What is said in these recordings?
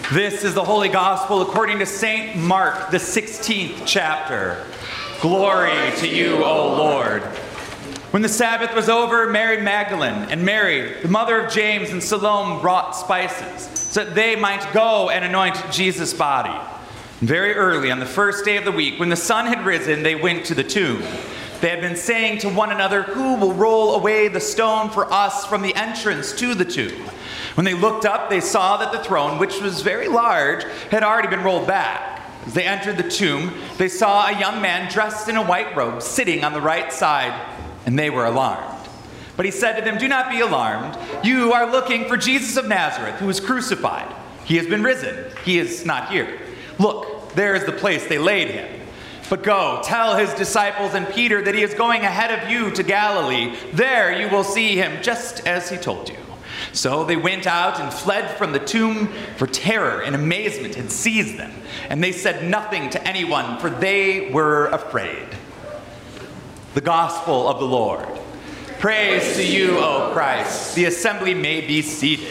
This is the Holy Gospel according to St. Mark, the 16th chapter. Glory to you, O Lord. When the Sabbath was over, Mary Magdalene and Mary, the mother of James and Salome, brought spices so that they might go and anoint Jesus' body. And very early on the first day of the week, when the sun had risen, they went to the tomb. They had been saying to one another, "Who will roll away the stone for us from the entrance to the tomb?" When they looked up, they saw that the throne, which was very large, had already been rolled back. As they entered the tomb, they saw a young man dressed in a white robe sitting on the right side, and they were alarmed. But he said to them, "Do not be alarmed. You are looking for Jesus of Nazareth, who was crucified. He has been risen. He is not here. Look, there is the place they laid him. But go, tell his disciples and Peter that he is going ahead of you to Galilee. There you will see him, just as he told you." So they went out and fled from the tomb, for terror and amazement had seized them. And they said nothing to anyone, for they were afraid. The Gospel of the Lord. Praise to you, O Christ. The assembly may be seated.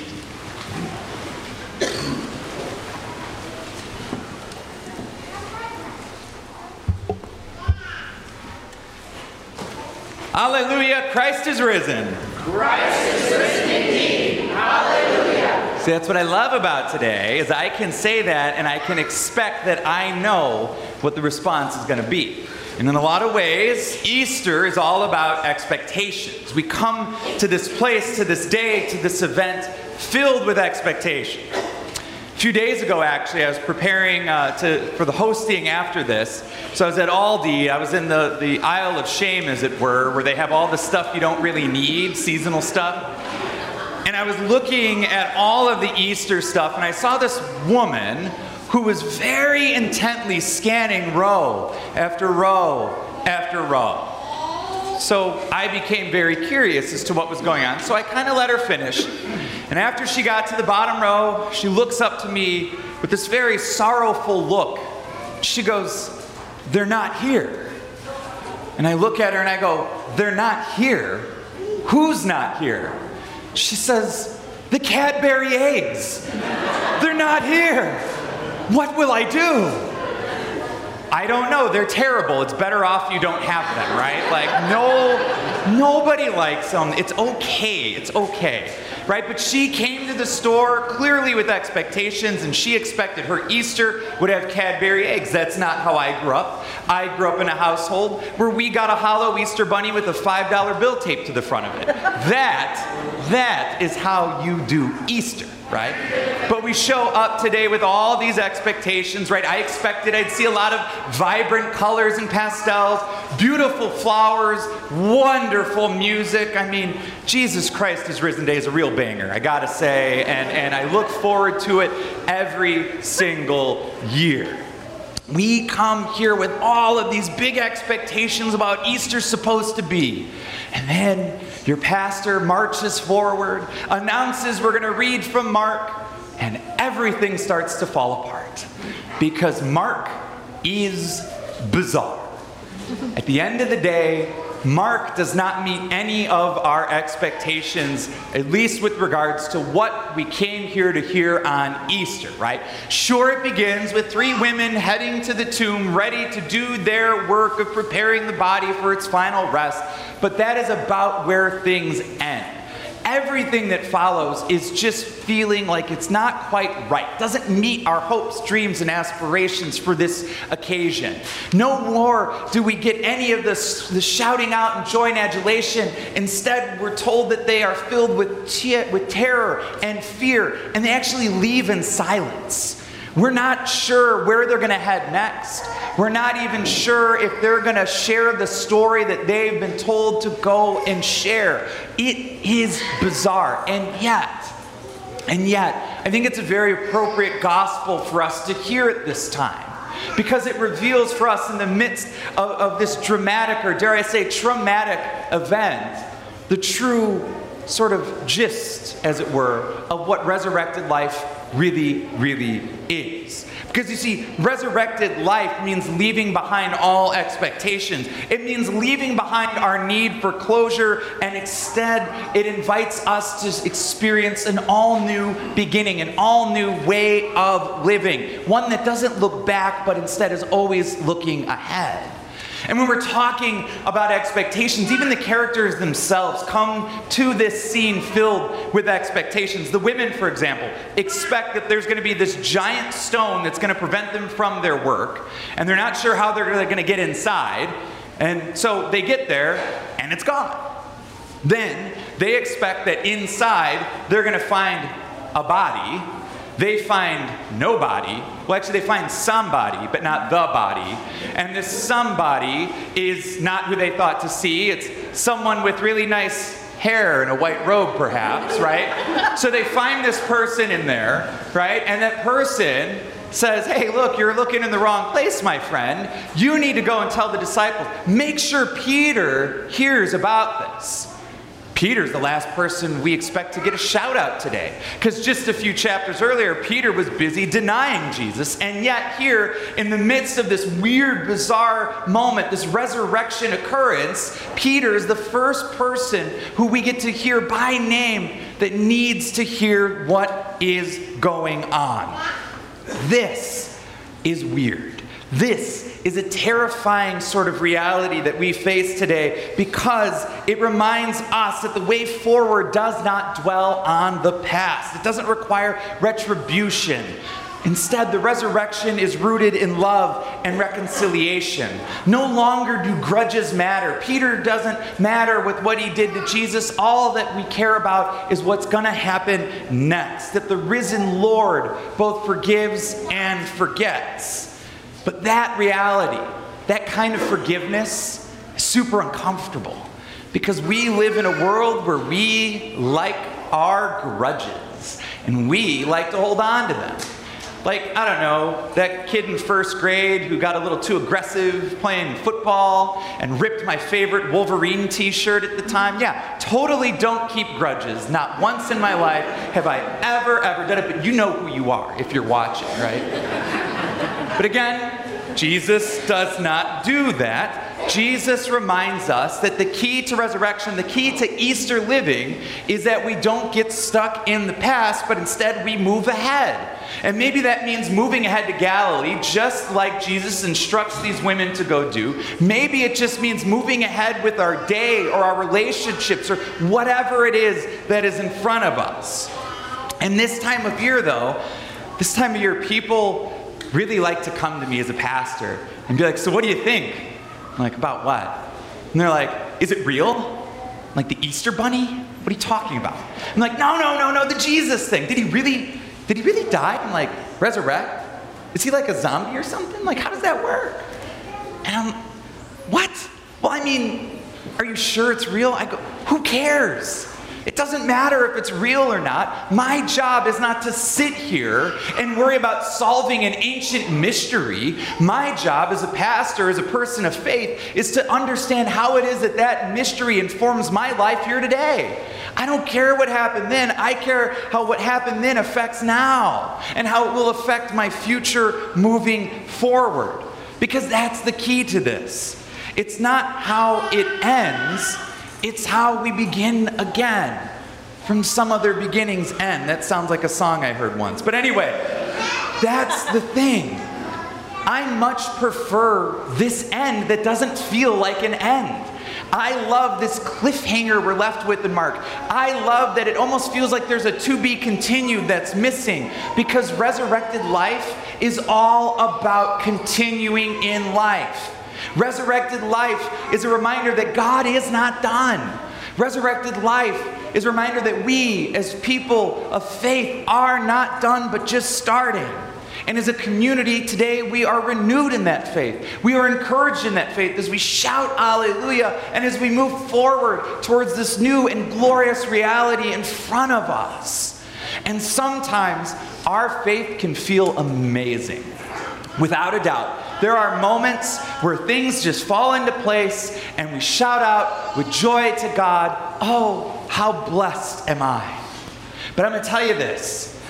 Alleluia, Christ is risen. Christ is risen indeed. Hallelujah. See, that's what I love about today, is I can say that and I can expect that I know what the response is going to be. And in a lot of ways, Easter is all about expectations. We come to this place, to this day, to this event filled with expectation. A few days ago, actually, I was preparing for the hosting after this. So I was at Aldi. I was in the aisle of shame, as it were, where they have all the stuff you don't really need, seasonal stuff. And I was looking at all of the Easter stuff, and I saw this woman who was very intently scanning row after row after row. So I became very curious as to what was going on. So I kind of let her finish. And after she got to the bottom row, she looks up to me with this very sorrowful look. She goes, "They're not here." And I look at her and I go, "They're not here? Who's not here?" She says, "The Cadbury eggs. They're not here. What will I do?" I don't know. They're terrible. It's better off you don't have them, right? Like, nobody likes them. It's okay. It's okay, right? But she came to the store clearly with expectations, and she expected her Easter would have Cadbury eggs. That's not how I grew up. I grew up in a household where we got a hollow Easter bunny with a $5 bill taped to the front of it. That is how you do Easter, right? But we show up today with all these expectations, right? I expected I'd see a lot of vibrant colors and pastels, beautiful flowers, wonderful music. I mean, Jesus Christ is Risen Day is a real banger, I gotta say, and I look forward to it every single year. We come here with all of these big expectations about Easter's supposed to be. And then your pastor marches forward, announces we're going to read from Mark, and everything starts to fall apart. Because Mark is bizarre. At the end of the day, Mark does not meet any of our expectations, at least with regards to what we came here to hear on Easter, right? Sure, it begins with 3 women heading to the tomb, ready to do their work of preparing the body for its final rest, but that is about where things end. Everything that follows is just feeling like it's not quite right. Doesn't meet our hopes, dreams, and aspirations for this occasion. No more do we get any of the shouting out and joy and adulation. Instead, we're told that they are filled with terror and fear, and they actually leave in silence. We're not sure where they're going to head next. We're not even sure if they're going to share the story that they've been told to go and share. It is bizarre. And yet, I think it's a very appropriate gospel for us to hear at this time. Because it reveals for us in the midst of this dramatic, or dare I say traumatic event, the true sort of gist, as it were, of what resurrected life really, really is. Because you see, resurrected life means leaving behind all expectations. It means leaving behind our need for closure, and instead it invites us to experience an all-new beginning, an all-new way of living. One that doesn't look back, but instead is always looking ahead. And when we're talking about expectations, even the characters themselves come to this scene filled with expectations. The women, for example, expect that there's going to be this giant stone that's going to prevent them from their work, and they're not sure how they're going to get inside, and so they get there, and it's gone. Then they expect that inside they're going to find a body. They find nobody. Well, actually, they find somebody, but not the body. And this somebody is not who they thought to see. It's someone with really nice hair and a white robe, perhaps, right? So they find this person in there, right? And that person says, hey, look, you're looking in the wrong place, my friend. You need to go and tell the disciples. Make sure Peter hears about this. Peter's the last person we expect to get a shout out today. Because just a few chapters earlier, Peter was busy denying Jesus. And yet here, in the midst of this weird, bizarre moment, this resurrection occurrence, Peter is the first person who we get to hear by name that needs to hear what is going on. This is weird. This is a terrifying sort of reality that we face today, because it reminds us that the way forward does not dwell on the past. It doesn't require retribution. Instead, the resurrection is rooted in love and reconciliation. No longer do grudges matter. Peter doesn't matter with what he did to Jesus. All that we care about is what's going to happen next. That the risen Lord both forgives and forgets. But that reality, that kind of forgiveness, is super uncomfortable, because we live in a world where we like our grudges, and we like to hold on to them. Like, I don't know, that kid in first grade who got a little too aggressive playing football and ripped my favorite Wolverine t-shirt at the time. Yeah, totally don't keep grudges. Not once in my life have I ever done it, but you know who you are if you're watching, right? But again, Jesus does not do that. Jesus reminds us that the key to resurrection, the key to Easter living, is that we don't get stuck in the past, but instead we move ahead. And maybe that means moving ahead to Galilee, just like Jesus instructs these women to go do. Maybe it just means moving ahead with our day or our relationships or whatever it is that is in front of us. And this time of year, though, people really like to come to me as a pastor and be like, so what do you think? I'm like, about what? And they're like, is it real? Like the Easter bunny? What are you talking about? I'm like, no, the Jesus thing. Did he really die and like resurrect? Is he like a zombie or something? Like, how does that work? And I'm, what? Well, I mean, are you sure it's real? I go, who cares? It doesn't matter if it's real or not. My job is not to sit here and worry about solving an ancient mystery. My job as a pastor, as a person of faith, is to understand how it is that that mystery informs my life here today. I don't care what happened then. I care how what happened then affects now and how it will affect my future moving forward. Because that's the key to this. It's not how it ends. It's how we begin again. From some other beginning's end. That sounds like a song I heard once. But anyway, that's the thing. I much prefer this end that doesn't feel like an end. I love this cliffhanger we're left with in Mark. I love that it almost feels like there's a to be continued that's missing, because resurrected life is all about continuing in life. Resurrected life is a reminder that God is not done. Resurrected life is a reminder that we, as people of faith, are not done but just starting. And as a community today, we are renewed in that faith. We are encouraged in that faith as we shout Alleluia and as we move forward towards this new and glorious reality in front of us. And sometimes our faith can feel amazing. Without a doubt, there are moments where things just fall into place and we shout out with joy to God, oh, how blessed am I. But I'm going to tell you this.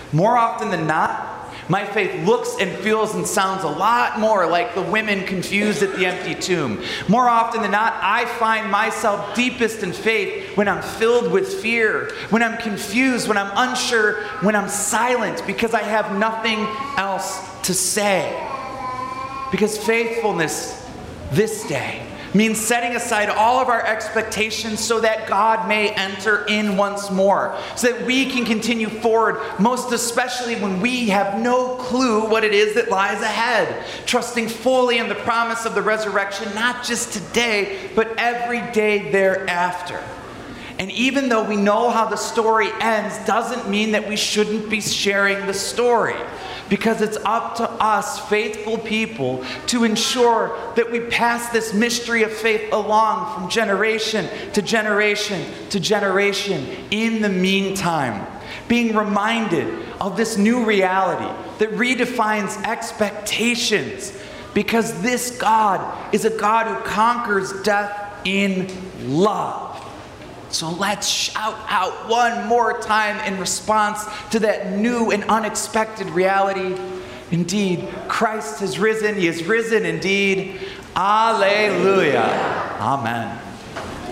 More often than not, my faith looks and feels and sounds a lot more like the women confused at the empty tomb. More often than not, I find myself deepest in faith when I'm filled with fear, when I'm confused, when I'm unsure, when I'm silent because I have nothing else to say. Because faithfulness this day means setting aside all of our expectations so that God may enter in once more, so that we can continue forward, most especially when we have no clue what it is that lies ahead, trusting fully in the promise of the resurrection, not just today, but every day thereafter. And even though we know how the story ends, doesn't mean that we shouldn't be sharing the story. Because it's up to us, faithful people, to ensure that we pass this mystery of faith along from generation to generation to generation. In the meantime, being reminded of this new reality that redefines expectations. Because this God is a God who conquers death in love. So let's shout out one more time in response to that new and unexpected reality. Indeed, Christ has risen. He is risen indeed. Alleluia. Amen.